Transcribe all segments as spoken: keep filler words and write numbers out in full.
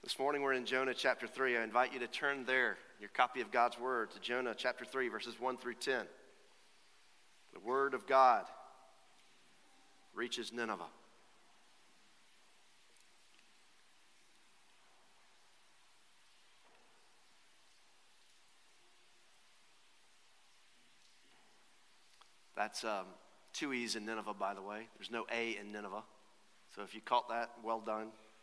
This morning we're in Jonah chapter three. I invite you to turn there, your copy of God's Word, to Jonah chapter three, verses one through ten. The Word of God reaches Nineveh. That's um, two E's in Nineveh, by the way. There's no A in Nineveh. So if you caught that, well done.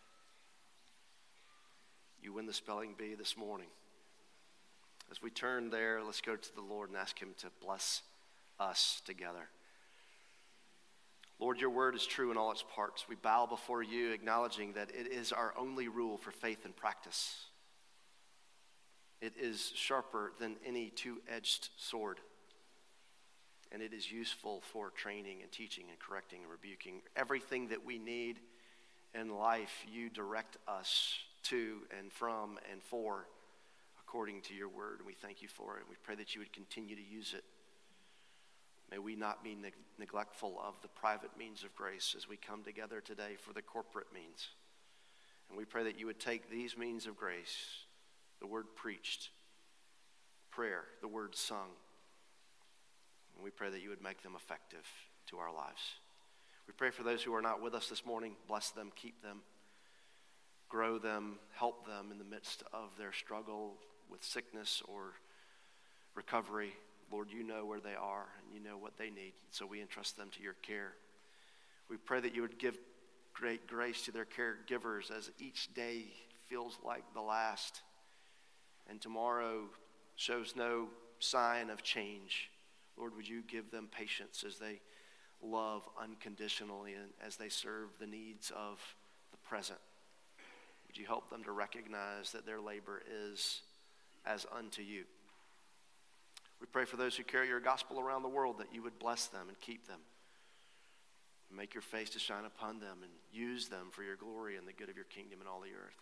You win the spelling bee this morning. As we turn there, let's go to the Lord and ask him to bless us together. Lord, your word is true in all its parts. We bow before you, acknowledging that it is our only rule for faith and practice. It is sharper than any two-edged sword. And it is useful for training and teaching and correcting and rebuking. Everything that we need in life, you direct us to and from and for according to your word. And we thank you for it. We pray that you would continue to use it. May we not be neg- neglectful of the private means of grace as we come together today for the corporate means. And we pray that you would take these means of grace, the word preached, prayer, the word sung, and we pray that you would make them effective to our lives. We pray for those who are not with us this morning. Bless them, keep them, grow them, help them in the midst of their struggle with sickness or recovery. Lord, you know where they are and you know what they need, so we entrust them to your care. We pray that you would give great grace to their caregivers as each day feels like the last and tomorrow shows no sign of change. Lord, would you give them patience as they love unconditionally and as they serve the needs of the present? Would you help them to recognize that their labor is as unto you? We pray for those who carry your gospel around the world that you would bless them and keep them. Make your face to shine upon them and use them for your glory and the good of your kingdom in all the earth.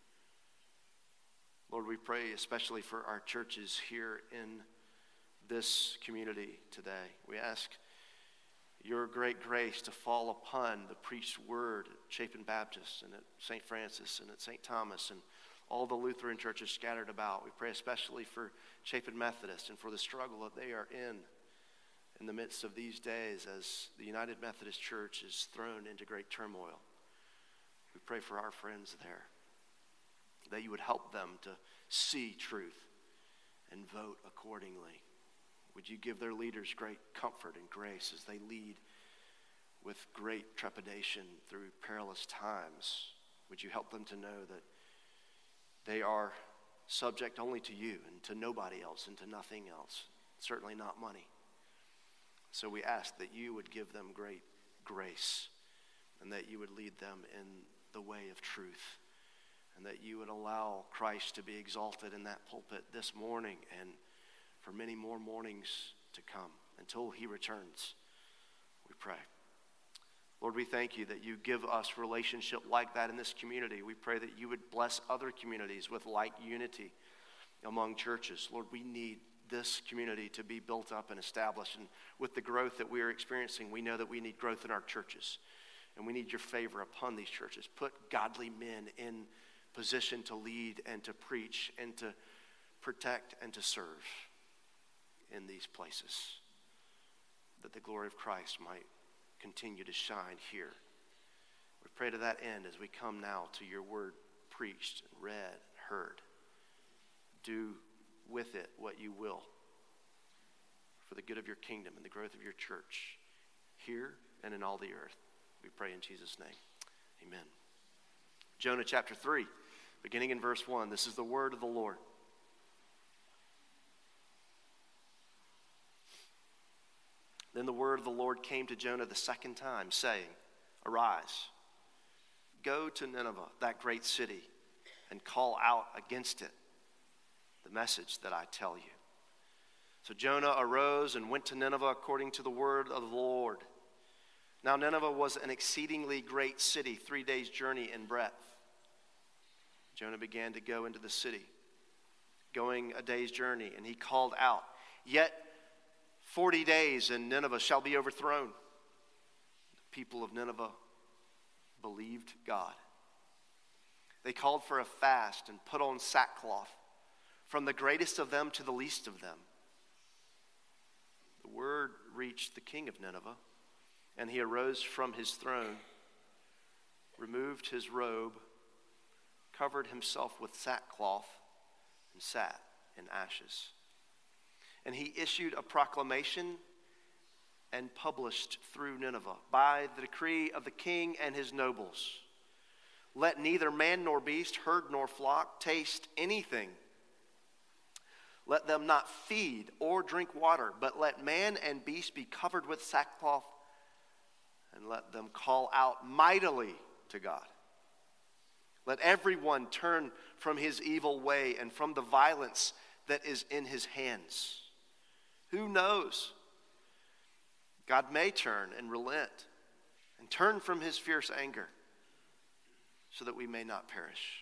Lord, we pray especially for our churches here in this community today. We ask your great grace to fall upon the preached word at Chapin Baptist and at Saint Francis and at Saint Thomas and all the Lutheran churches scattered about. We pray especially for Chapin Methodist and for the struggle that they are in in the midst of these days as the United Methodist Church is thrown into great turmoil. We pray for our friends there, that you would help them to see truth and vote accordingly. Would you give their leaders great comfort and grace as they lead with great trepidation through perilous times? Would you help them to know that they are subject only to you and to nobody else and to nothing else, certainly not money. So we ask that you would give them great grace and that you would lead them in the way of truth and that you would allow Christ to be exalted in that pulpit this morning and for many more mornings to come until he returns, we pray. Lord, we thank you that you give us relationship like that in this community. We pray that you would bless other communities with like unity among churches. Lord, we need this community to be built up and established. And with the growth that we are experiencing, we know that we need growth in our churches. And we need your favor upon these churches. Put godly men in position to lead and to preach and to protect and to serve in these places, that the glory of Christ might continue to shine here. We pray to that end as we come now to your word preached, read, heard. Do with it what you will for the good of your kingdom and the growth of your church here and in all the earth. We pray in Jesus' name. Amen. Jonah chapter three, beginning in verse one. This is the word of the Lord. Then the word of the Lord came to Jonah the second time, saying, Arise, go to Nineveh, that great city, and call out against it the message that I tell you. So Jonah arose and went to Nineveh according to the word of the Lord. Now Nineveh was an exceedingly great city, three days' journey in breadth. Jonah began to go into the city, going a day's journey, and he called out, Yet Forty days and Nineveh shall be overthrown. The people of Nineveh believed God. They called for a fast and put on sackcloth, from the greatest of them to the least of them. The word reached the king of Nineveh, and he arose from his throne, removed his robe, covered himself with sackcloth, and sat in ashes. And he issued a proclamation and published through Nineveh, by the decree of the king and his nobles, let neither man nor beast, herd nor flock taste anything. Let them not feed or drink water, but let man and beast be covered with sackcloth, and let them call out mightily to God. Let everyone turn from his evil way and from the violence that is in his hands. Who knows? God may turn and relent and turn from his fierce anger so that we may not perish.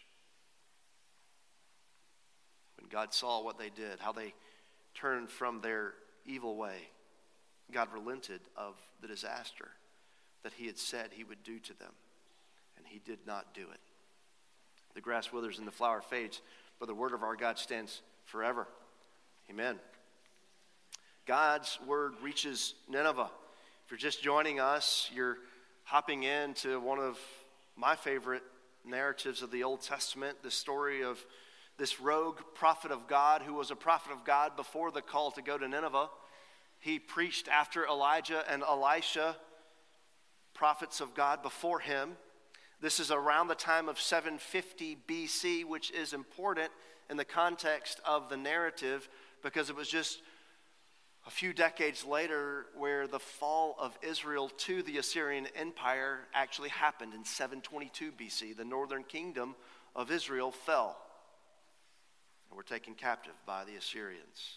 When God saw what they did, how they turned from their evil way, God relented of the disaster that he had said he would do to them, and he did not do it. The grass withers and the flower fades, but the word of our God stands forever. Amen. God's word reaches Nineveh. If you're just joining us, you're hopping into one of my favorite narratives of the Old Testament, the story of this rogue prophet of God who was a prophet of God before the call to go to Nineveh. He preached after Elijah and Elisha, prophets of God before him. This is around the time of seven fifty B C, which is important in the context of the narrative because it was just a few decades later where the fall of Israel to the Assyrian Empire actually happened in seven twenty-two B C. The northern kingdom of Israel fell and were taken captive by the Assyrians.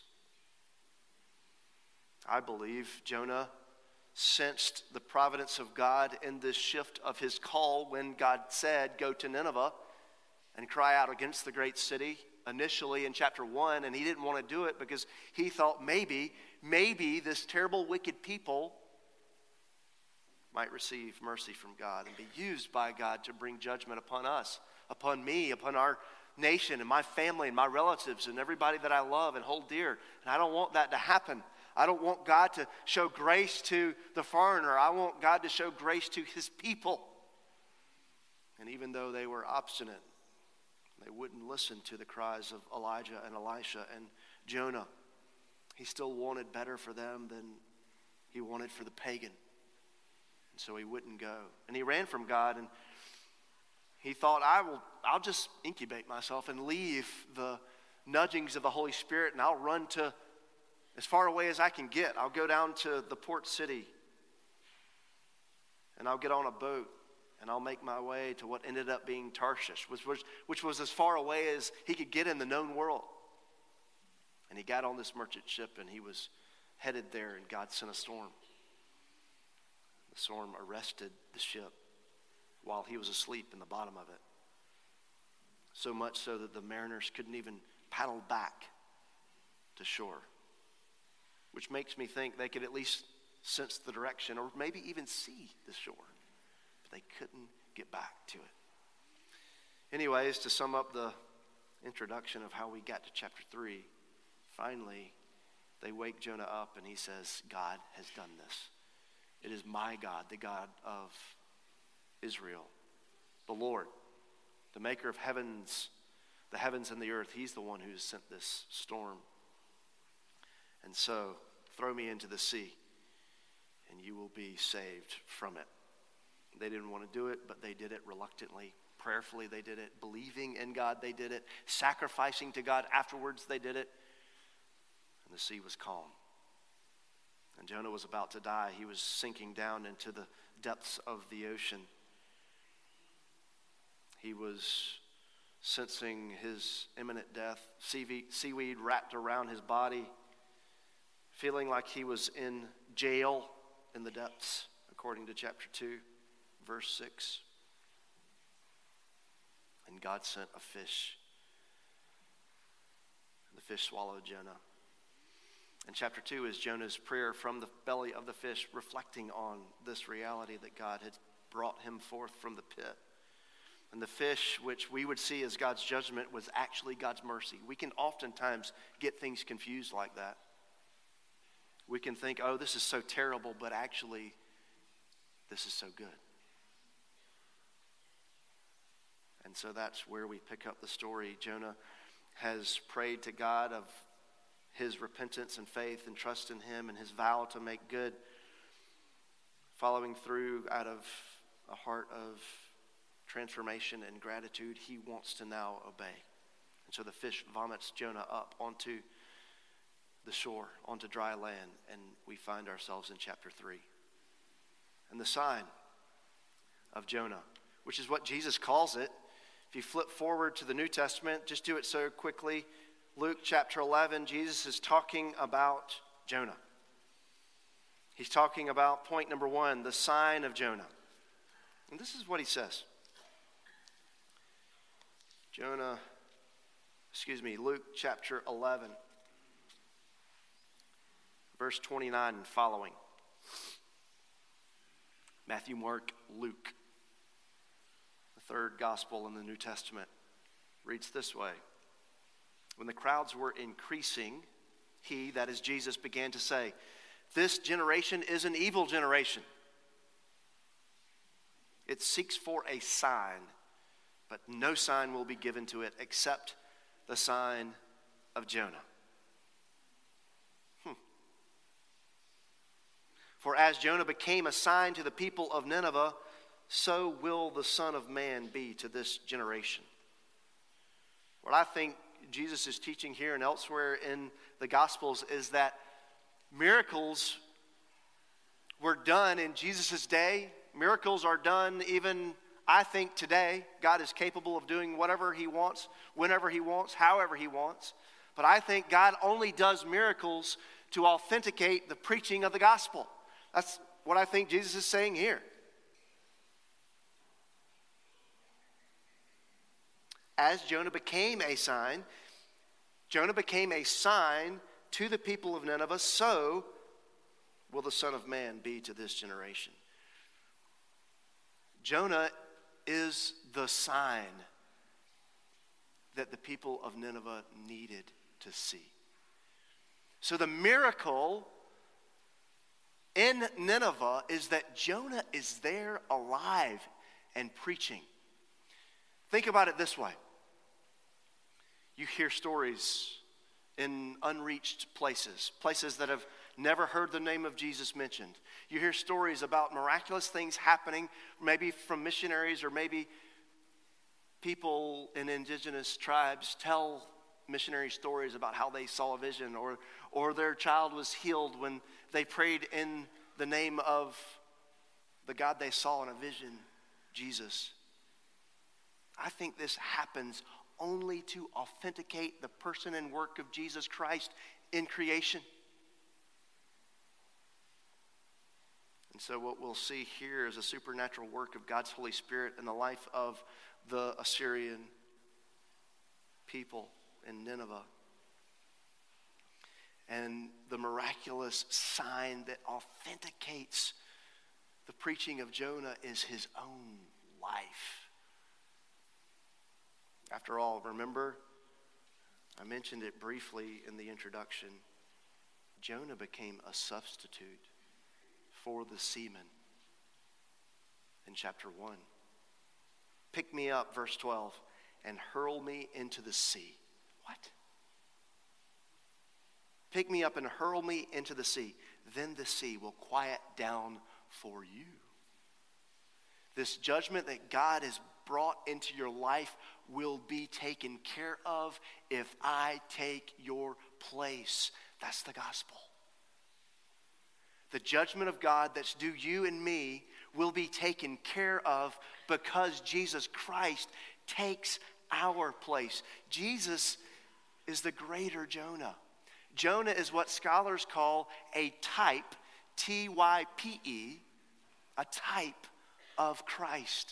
I believe Jonah sensed the providence of God in this shift of his call when God said, go to Nineveh and cry out against the great city initially in chapter one, and he didn't want to do it because he thought maybe, maybe this terrible wicked people might receive mercy from God and be used by God to bring judgment upon us, upon me, upon our nation and my family and my relatives and everybody that I love and hold dear. And I don't want that to happen. I don't want God to show grace to the foreigner. I want God to show grace to his people. And even though they were obstinate, they wouldn't listen to the cries of Elijah and Elisha and Jonah, he still wanted better for them than he wanted for the pagan. And so he wouldn't go. And he ran from God, and he thought, I will, I'll just incubate myself and leave the nudgings of the Holy Spirit, and I'll run to as far away as I can get. I'll go down to the port city, and I'll get on a boat, and I'll make my way to what ended up being Tarshish, which was, which was as far away as he could get in the known world. And he got on this merchant ship, and he was headed there, and God sent a storm. The storm arrested the ship while he was asleep in the bottom of it. So much so that the mariners couldn't even paddle back to shore, which makes me think they could at least sense the direction or maybe even see the shore, but they couldn't get back to it. Anyways, to sum up the introduction of how we got to chapter three, finally, they wake Jonah up and he says, God has done this. It is my God, the God of Israel, the Lord, the maker of heavens, the heavens and the earth. He's the one who has sent this storm. And so, throw me into the sea, and you will be saved from it. They didn't want to do it, but they did it reluctantly. Prayerfully, they did it. Believing in God, they did it. Sacrificing to God afterwards, they did it. And the sea was calm. And Jonah was about to die. He was sinking down into the depths of the ocean. He was sensing his imminent death, seaweed, seaweed wrapped around his body, feeling like he was in jail in the depths, according to chapter two, verse six. And God sent a fish. The fish swallowed Jonah. And chapter two is Jonah's prayer from the belly of the fish, reflecting on this reality that God had brought him forth from the pit. And the fish, which we would see as God's judgment, was actually God's mercy. We can oftentimes get things confused like that. We can think, oh, this is so terrible, but actually, this is so good. And so that's where we pick up the story. Jonah has prayed to God of his repentance and faith and trust in him and his vow to make good, following through out of a heart of transformation and gratitude. He wants to now obey. And so the fish vomits Jonah up onto the shore, onto dry land, and we find ourselves in chapter three. And the sign of Jonah, which is what Jesus calls it. If you flip forward to the New Testament, just do it so quickly. Luke chapter eleven, Jesus is talking about Jonah. He's talking about point number one, the sign of Jonah. And this is what he says. Jonah, excuse me, Luke chapter eleven, verse twenty-nine and following. Matthew, Mark, Luke. The third gospel in the New Testament reads this way. When the crowds were increasing, he, that is Jesus, began to say, "This generation is an evil generation. It seeks for a sign, but no sign will be given to it except the sign of Jonah." Hmm. For as Jonah became a sign to the people of Nineveh, so will the Son of Man be to this generation. What I think Jesus is teaching here and elsewhere in the Gospels is that miracles were done in Jesus' day. Miracles are done even, I think, today. God is capable of doing whatever he wants, whenever he wants, however he wants. But I think God only does miracles to authenticate the preaching of the gospel. That's what I think Jesus is saying here. As Jonah became a sign, Jonah became a sign to the people of Nineveh, so will the Son of Man be to this generation. Jonah is the sign that the people of Nineveh needed to see. So the miracle in Nineveh is that Jonah is there alive and preaching. Think about it this way. You hear stories in unreached places, places that have never heard the name of Jesus mentioned. You hear stories about miraculous things happening, maybe from missionaries or maybe people in indigenous tribes tell missionary stories about how they saw a vision or, or their child was healed when they prayed in the name of the God they saw in a vision, Jesus. I think this happens only to authenticate the person and work of Jesus Christ in creation. And so what we'll see here is a supernatural work of God's Holy Spirit in the life of the Assyrian people in Nineveh. And the miraculous sign that authenticates the preaching of Jonah is his own life. After all, remember, I mentioned it briefly in the introduction. Jonah became a substitute for the seamen in chapter one. Pick me up, verse twelve, and hurl me into the sea. What? Pick me up and hurl me into the sea. Then the sea will quiet down for you. This judgment that God has brought into your life will be taken care of if I take your place. That's the gospel. The judgment of God that's due you and me will be taken care of because Jesus Christ takes our place. Jesus is the greater Jonah. Jonah is what scholars call a type, T Y P E, a type of Christ.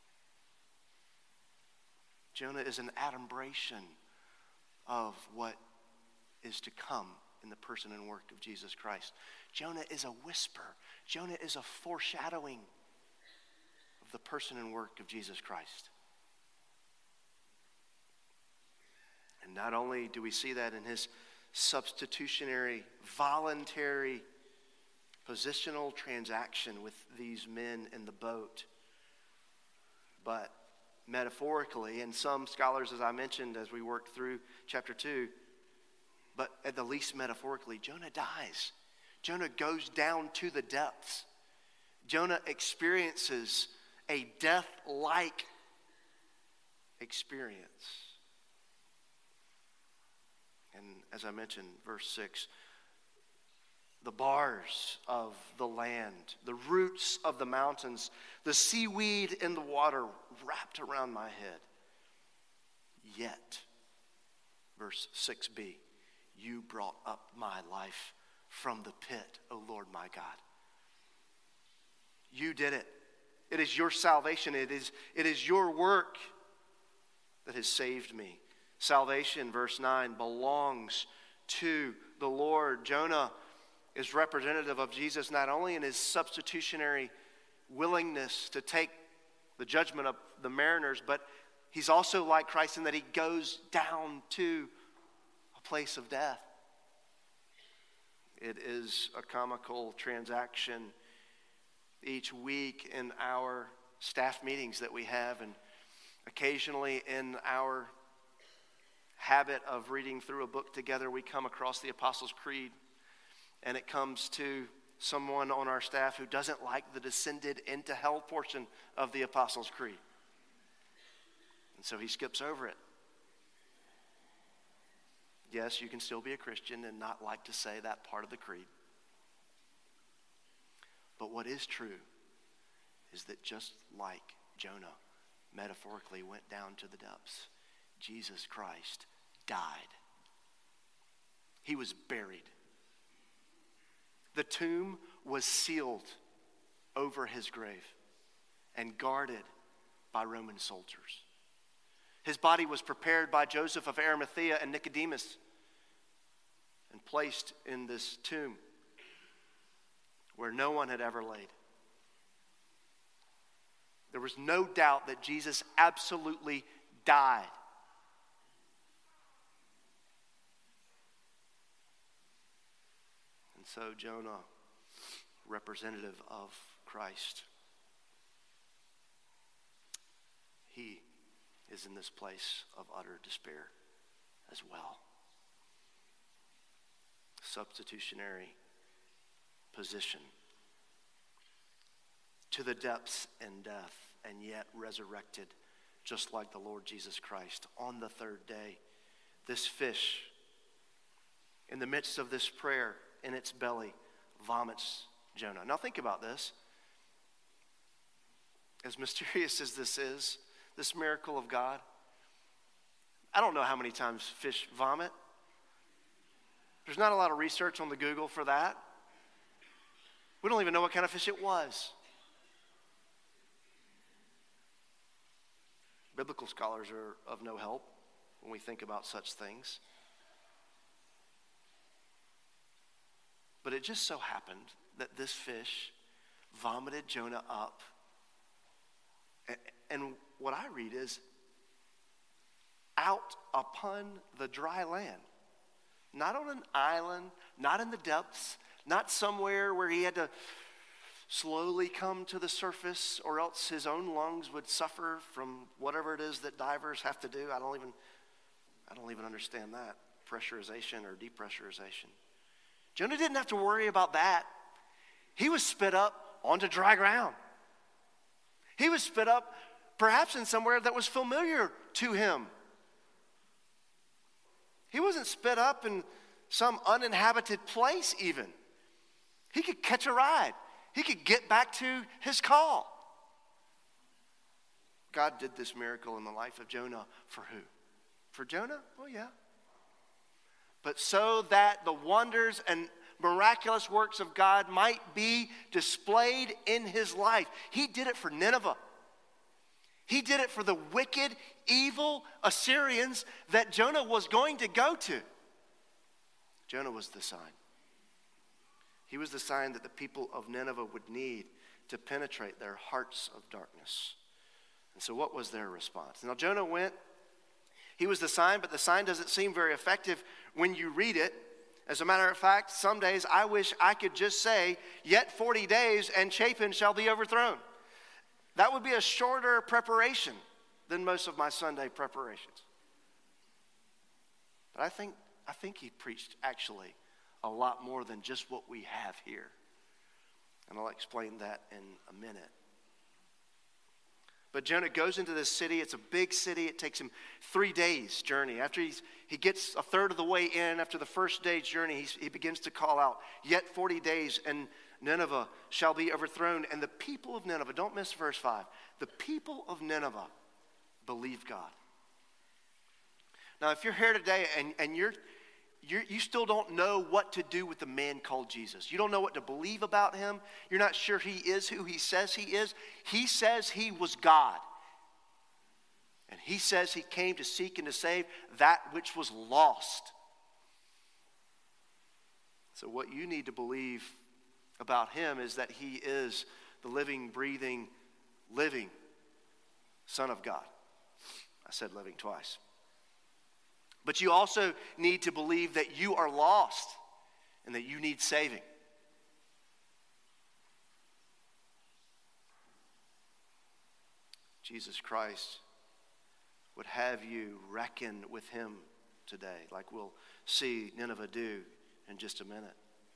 Jonah is an adumbration of what is to come in the person and work of Jesus Christ. Jonah is a whisper. Jonah is a foreshadowing of the person and work of Jesus Christ. not only do we see that in his substitutionary, voluntary, positional transaction with these men in the boat, but metaphorically, and some scholars, as I mentioned as we worked through chapter two, but at the least metaphorically, Jonah dies. Jonah goes down to the depths. Jonah experiences a death-like experience. And as I mentioned, verse six, the bars of the land, the roots of the mountains, the seaweed in the water wrapped around my head. Yet, verse six b, you brought up my life from the pit, O Lord my God. You did it. It is your salvation. It is, it is your work that has saved me. Salvation, verse nine, belongs to the Lord. Jonah is representative of Jesus not only in his substitutionary willingness to take the judgment of the mariners, but he's also like Christ in that he goes down to a place of death. It is a comical transaction each week in our staff meetings that we have, and occasionally in our habit of reading through a book together, we come across the Apostles' Creed, and it comes to someone on our staff who doesn't like the descended into hell portion of the Apostles' Creed. And so he skips over it. Yes, you can still be a Christian and not like to say that part of the creed. But what is true is that just like Jonah metaphorically went down to the depths, Jesus Christ died. He was buried. The tomb was sealed over his grave and guarded by Roman soldiers. His body was prepared by Joseph of Arimathea and Nicodemus and placed in this tomb where no one had ever laid. There was no doubt that Jesus absolutely died. And so Jonah, representative of Christ, he is in this place of utter despair as well. Substitutionary position to the depths and death, and yet resurrected just like the Lord Jesus Christ on the third day. This fish, in the midst of this prayer, in its belly, vomits Jonah. Now think about this. As mysterious as this is, this miracle of God, I don't know how many times fish vomit. There's not a lot of research on the Google for that. We don't even know what kind of fish it was. Biblical scholars are of no help when we think about such things. But it just so happened that this fish vomited Jonah up. And what I read is out upon the dry land. Not on an island, not in the depths, not somewhere where he had to slowly come to the surface or else his own lungs would suffer from whatever it is that divers have to do. I don't even, I don't even understand that, pressurization or depressurization. Jonah didn't have to worry about that. He was spit up onto dry ground. He was spit up perhaps in somewhere that was familiar to him. He wasn't spit up in some uninhabited place even. He could catch a ride. He could get back to his call. God did this miracle in the life of Jonah for who? For Jonah? Oh yeah. But so that the wonders and miraculous works of God might be displayed in his life. He did it for Nineveh. He did it for the wicked, evil Assyrians that Jonah was going to go to. Jonah was the sign. He was the sign that the people of Nineveh would need to penetrate their hearts of darkness. And so what was their response? Now Jonah went, He was the sign, but the sign doesn't seem very effective when you read it. As a matter of fact, some days I wish I could just say, yet forty days and Chapin shall be overthrown. That would be a shorter preparation than most of my Sunday preparations. But I think, I think he preached actually a lot more than just what we have here. And I'll explain that in a minute. But Jonah goes into this city. It's a big city. It takes him three days' journey. After he's, he gets a third of the way in, after the first day's journey, he's, he begins to call out, yet forty days and Nineveh shall be overthrown. And the people of Nineveh, don't miss verse five, the people of Nineveh believe God. Now, if you're here today and, and you're, you're, you still don't know what to do with the man called Jesus, you don't know what to believe about him, you're not sure he is who he says he is, he says he was God. And he says he came to seek and to save that which was lost. So what you need to believe about him is that he is the living, breathing, living Son of God. I said living twice. But you also need to believe that you are lost and that you need saving. Jesus Christ would have you reckon with him today, like we'll see Nineveh do in just a minute.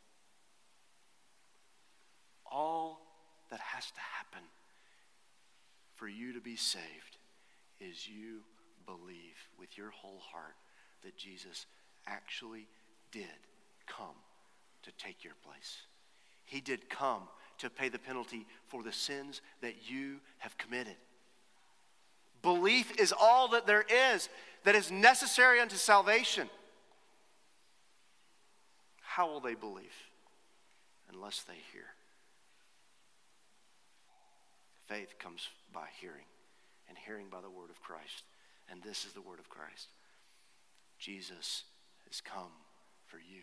All that has to happen for you to be saved is you believe with your whole heart that Jesus actually did come to take your place. He did come to pay the penalty for the sins that you have committed. Belief is all that there is that is necessary unto salvation. How will they believe unless they hear? Faith comes by hearing, and hearing by the word of Christ. And this is the word of Christ. Jesus has come for you.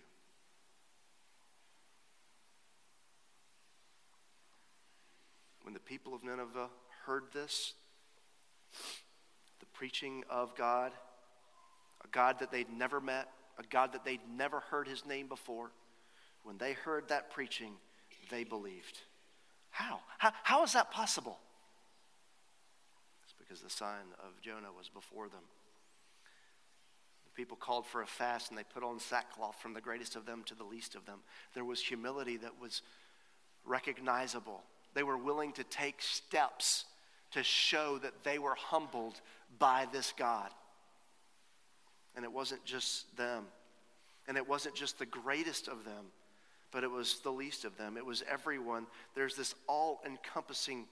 When the people of Nineveh heard this, the preaching of God, a God that they'd never met, a God that they'd never heard his name before, when they heard that preaching, they believed. How? How, how is that possible? It's because the sign of Jonah was before them. The people called for a fast and they put on sackcloth from the greatest of them to the least of them. There was humility that was recognizable. They were willing to take steps to show that they were humbled by this God. And it wasn't just them. And it wasn't just the greatest of them, but it was the least of them. It was everyone. There's this all-encompassing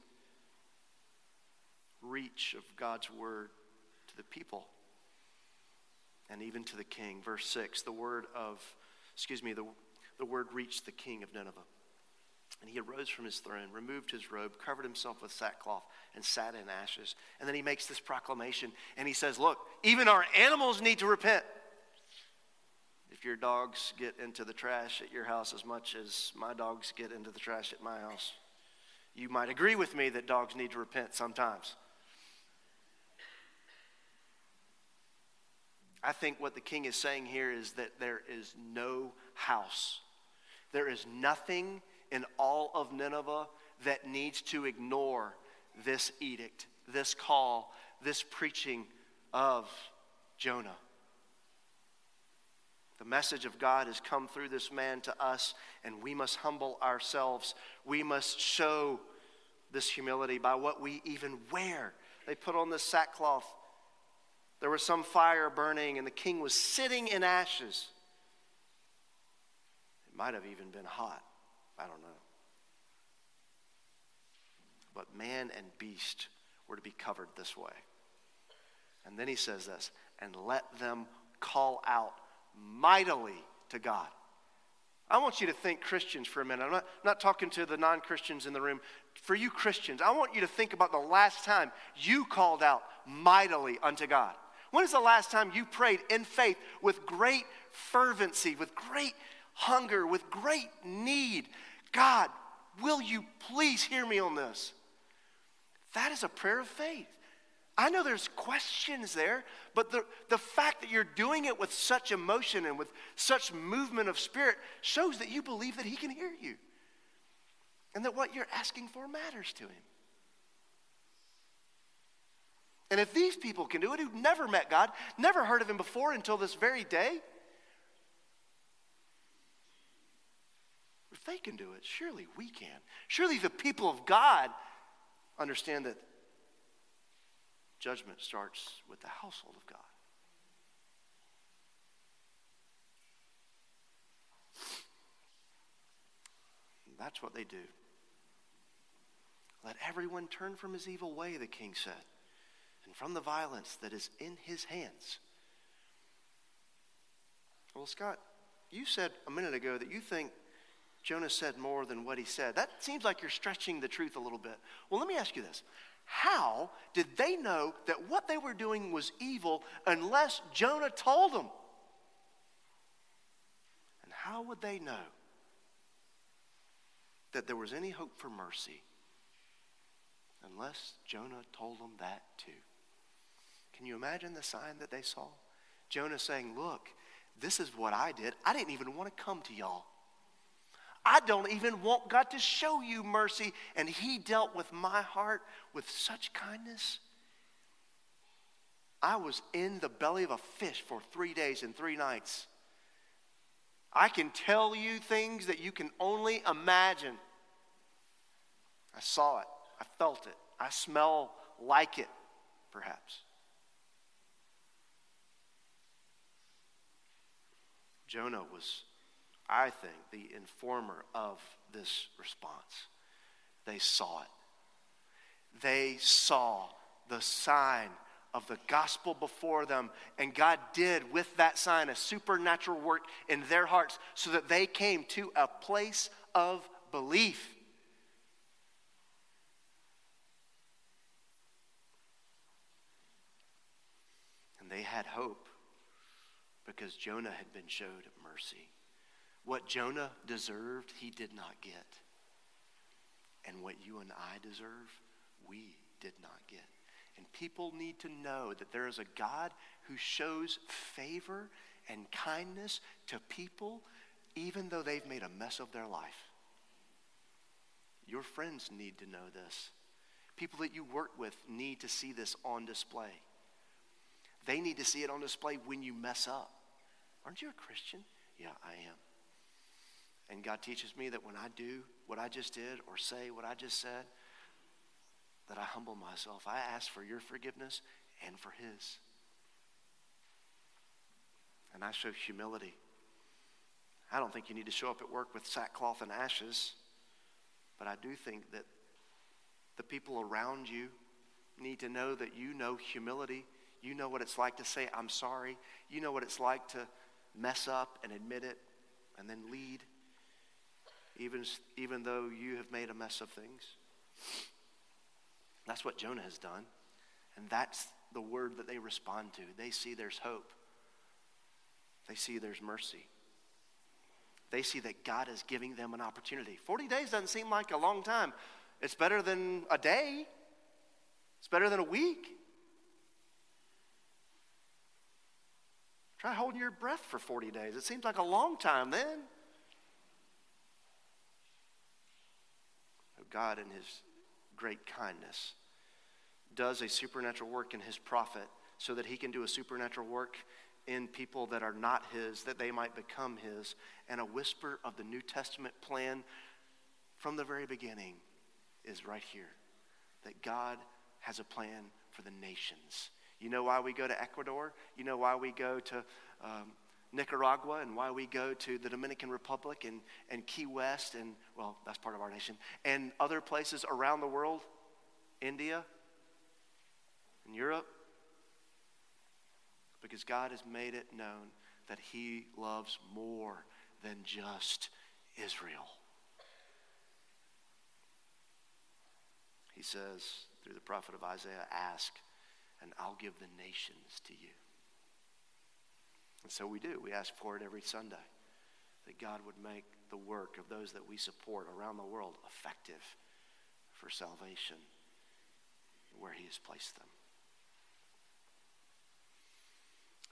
reach of God's word to the people and even to the king. Verse six, the word of, excuse me, the, the word reached the king of Nineveh. And he arose from his throne, removed his robe, covered himself with sackcloth, and sat in ashes. And then he makes this proclamation, and he says, look, even our animals need to repent. If your dogs get into the trash at your house as much as my dogs get into the trash at my house, you might agree with me that dogs need to repent sometimes. I think what the king is saying here is that there is no house, there is nothing in all of Nineveh that needs to ignore this edict, this call, this preaching of Jonah. The message of God has come through this man to us, and we must humble ourselves. We must show this humility by what we even wear. They put on this sackcloth. There was some fire burning, and the king was sitting in ashes. It might have even been hot. I don't know. But man and beast were to be covered this way. And then he says this, and let them call out mightily to God. I want you to think Christians for a minute. I'm not, not talking to the non-Christians in the room. For you Christians, I want you to think about the last time you called out mightily unto God. When is the last time you prayed in faith with great fervency, with great hunger, with great need? God, will you please hear me on this? That is a prayer of faith. I know there's questions there, but the, the fact that you're doing it with such emotion and with such movement of spirit shows that you believe that he can hear you and that what you're asking for matters to him. And if these people can do it, who've never met God, never heard of him before until this very day, if they can do it, surely we can. Surely the people of God understand that judgment starts with the household of God. That's what they do. Let everyone turn from his evil way, the king said, and from the violence that is in his hands. Well, Scott, you said a minute ago that you think Jonah said more than what he said. That seems like you're stretching the truth a little bit. Well, let me ask you this. How did they know that what they were doing was evil unless Jonah told them? And how would they know that there was any hope for mercy unless Jonah told them that too? Can you imagine the sign that they saw? Jonah saying, look, this is what I did. I didn't even want to come to y'all. I don't even want God to show you mercy. And he dealt with my heart with such kindness. I was in the belly of a fish for three days and three nights. I can tell you things that you can only imagine. I saw it. I felt it. I smell like it, perhaps. Jonah was, I think, the informer of this response. They saw it. They saw the sign of the gospel before them, and God did with that sign a supernatural work in their hearts so that they came to a place of belief. And they had hope because Jonah had been showed mercy. What Jonah deserved, he did not get. And what you and I deserve, we did not get. And people need to know that there is a God who shows favor and kindness to people even though they've made a mess of their life. Your friends need to know this. People that you work with need to see this on display. They need to see it on display when you mess up. Aren't you a Christian? Yeah, I am. And God teaches me that when I do what I just did or say what I just said, that I humble myself. I ask for your forgiveness and for his. And I show humility. I don't think you need to show up at work with sackcloth and ashes, but I do think that the people around you need to know that you know humility. You know what it's like to say, I'm sorry. You know what it's like to mess up and admit it and then lead, even, even though you have made a mess of things. That's what Jonah has done. And that's the word that they respond to. They see there's hope. They see there's mercy. They see that God is giving them an opportunity. forty days doesn't seem like a long time. It's better than a day. It's better than a week. Try holding your breath for forty days. It seems like a long time then. God, in his great kindness, does a supernatural work in his prophet so that he can do a supernatural work in people that are not his, that they might become his. And a whisper of the New Testament plan from the very beginning is right here, that God has a plan for the nations. You know why we go to Ecuador? You know why we go to um, Nicaragua and why we go to the Dominican Republic and, and Key West and, well, that's part of our nation, and other places around the world, India and Europe? Because God has made it known that he loves more than just Israel. He says through the prophet of Isaiah, ask and I'll give the nations to you. And so we do. We ask for it every Sunday, that God would make the work of those that we support around the world effective for salvation where he has placed them.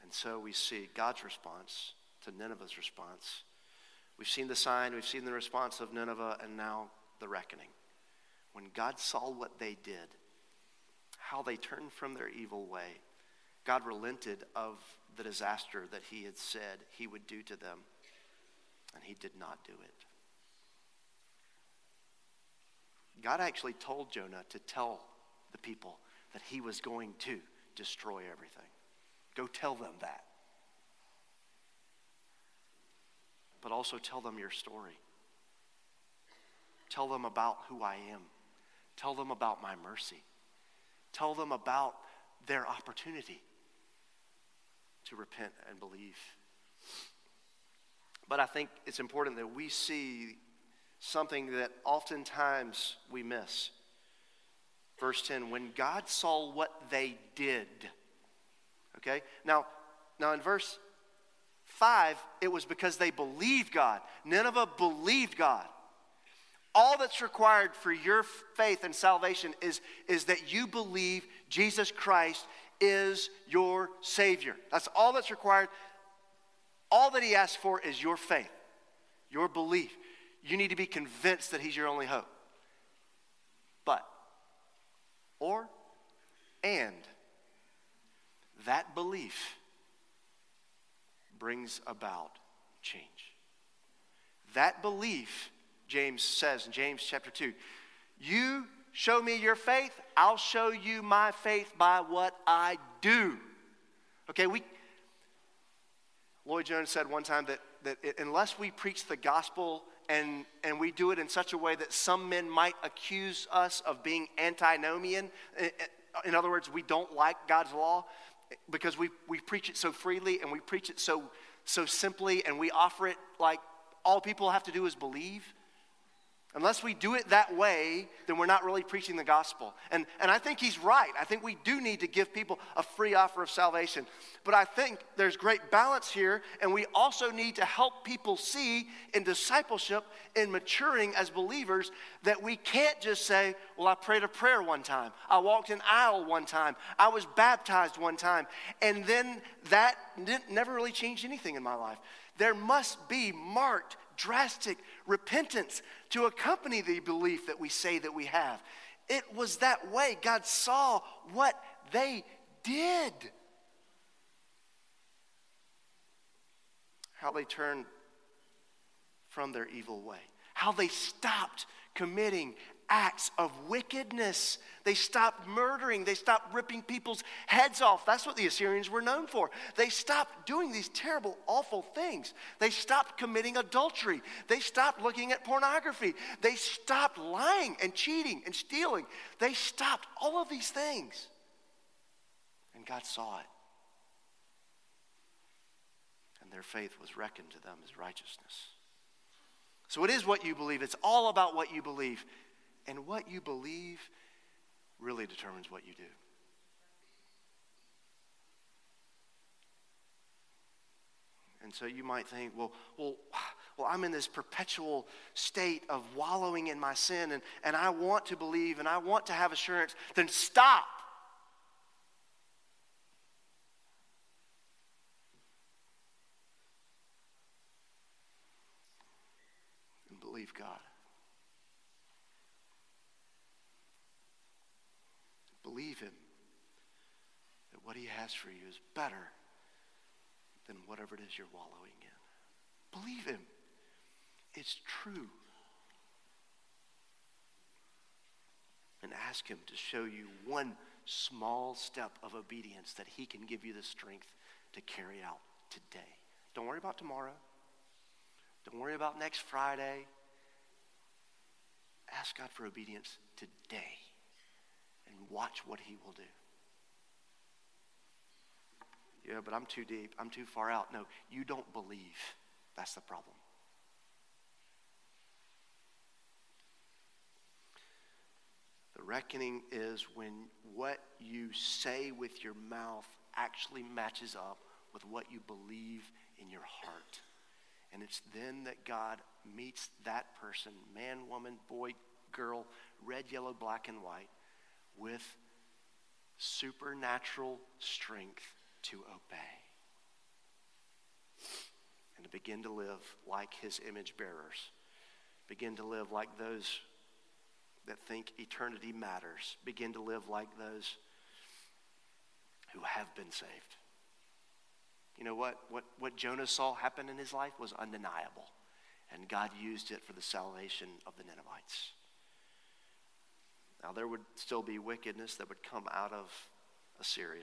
And so we see God's response to Nineveh's response. We've seen the sign, we've seen the response of Nineveh, and now the reckoning. When God saw what they did, how they turned from their evil way, God relented of the disaster that he had said he would do to them, and he did not do it. God actually told Jonah to tell the people that he was going to destroy everything. Go tell them that. But also tell them your story. Tell them about who I am. Tell them about my mercy. Tell them about their opportunity to repent and believe. But I think it's important that we see something that oftentimes we miss. Verse ten, when God saw what they did. Okay? Now, now in verse five, it was because they believed God. Nineveh believed God. All that's required for your faith and salvation is, is that you believe Jesus Christ is your Savior. That's all that's required. All that he asks for is your faith, your belief. You need to be convinced that he's your only hope. But, or, and, that belief brings about change. That belief, James says in James chapter two, you show me your faith, I'll show you my faith by what I do. Okay, we, Lloyd Jones said one time that, that it, unless we preach the gospel and, and we do it in such a way that some men might accuse us of being antinomian, in other words, we don't like God's law, because we, we preach it so freely and we preach it so, so simply and we offer it like all people have to do is believe. Unless we do it that way, then we're not really preaching the gospel. And, and I think he's right. I think we do need to give people a free offer of salvation. But I think there's great balance here, and we also need to help people see in discipleship, in maturing as believers, that we can't just say, well, I prayed a prayer one time. I walked an aisle one time. I was baptized one time. And then that didn't, never really changed anything in my life. There must be marked, drastic repentance to accompany the belief that we say that we have. It was that way. God saw what they did. How they turned from their evil way. How they stopped committing acts of wickedness. They stopped murdering. They stopped ripping people's heads off. That's what the Assyrians were known for. They stopped doing these terrible, awful things. They stopped committing adultery. They stopped looking at pornography. They stopped lying and cheating and stealing. They stopped all of these things. And God saw it. And their faith was reckoned to them as righteousness. So it is what you believe. It's all about what you believe. And what you believe really determines what you do. And so you might think, well, well, well, I'm in this perpetual state of wallowing in my sin, and, and I want to believe, and I want to have assurance. Then stop. And believe God. Believe him that what he has for you is better than whatever it is you're wallowing in. Believe him. It's true. And ask him to show you one small step of obedience that he can give you the strength to carry out today. Don't worry about tomorrow. Don't worry about next Friday. Ask God for obedience today. And watch what he will do. Yeah, but I'm too deep. I'm too far out. No, you don't believe. That's the problem. The reckoning is when what you say with your mouth actually matches up with what you believe in your heart. And it's then that God meets that person, man, woman, boy, girl, red, yellow, black, and white, with supernatural strength to obey. begin to live like his image bearers. Begin to live like those that think eternity matters. Begin to live like those who have been saved. You know what? What, what Jonah saw happen in his life was undeniable. And God used it for the salvation of the Ninevites. Now there would still be wickedness that would come out of Assyria.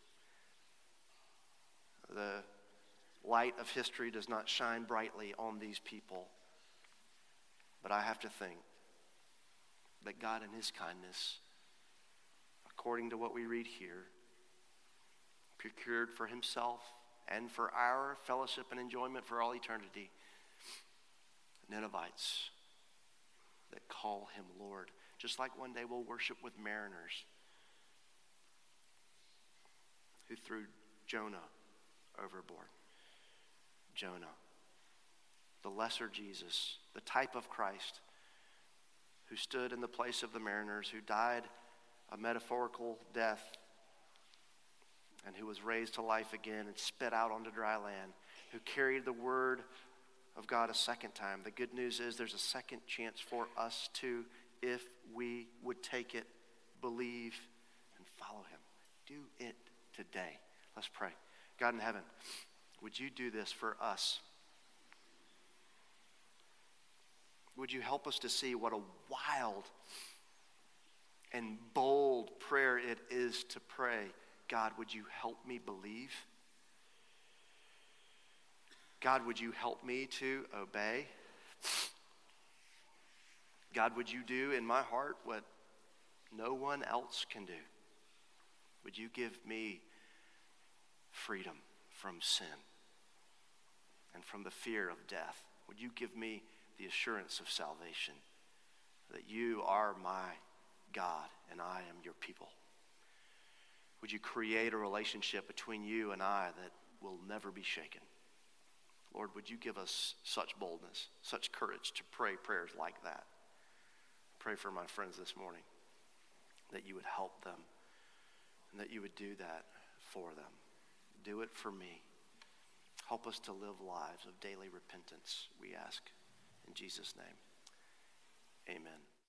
The light of history does not shine brightly on these people. But I have to think that God in his kindness, according to what we read here, procured for himself and for our fellowship and enjoyment for all eternity, Ninevites that call him Lord. Just like one day we'll worship with mariners who threw Jonah overboard. Jonah, the lesser Jesus, the type of Christ who stood in the place of the mariners, who died a metaphorical death and who was raised to life again and spit out onto dry land, who carried the word of God a second time. The good news is there's a second chance for us too, if we would take it, believe, and follow him. Do it today. Let's pray. God in heaven, would you do this for us? Would you help us to see what a wild and bold prayer it is to pray? God, would you help me believe? God, would you help me to obey? God, would you do in my heart what no one else can do? Would you give me freedom from sin and from the fear of death? Would you give me the assurance of salvation, that you are my God and I am your people? Would you create a relationship between you and I that will never be shaken? Lord, would you give us such boldness, such courage to pray prayers like that? Pray for my friends this morning, that you would help them and that you would do that for them. Do it for me. Help us to live lives of daily repentance, we ask. In Jesus' name, amen.